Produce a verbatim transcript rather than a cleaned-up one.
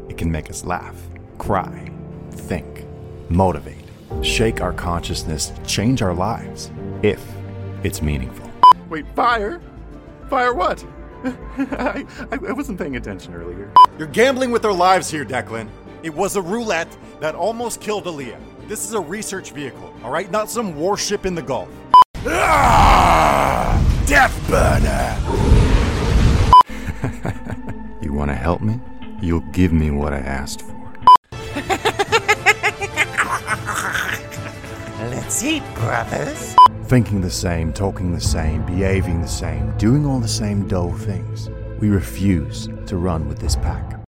It can make us laugh, cry, think, motivate, shake our consciousness, change our lives, if it's meaningful. Wait, fire? Fire what? I, I wasn't paying attention earlier. You're gambling with their lives here, Declan. It was a roulette that almost killed Aaliyah. This is a research vehicle, all right? Not some warship in the Gulf. Ah! Death burner! You want to help me? You'll give me what I asked for. Let's eat, brothers. Thinking the same, talking the same, behaving the same, doing all the same dull things. We refuse to run with this pack.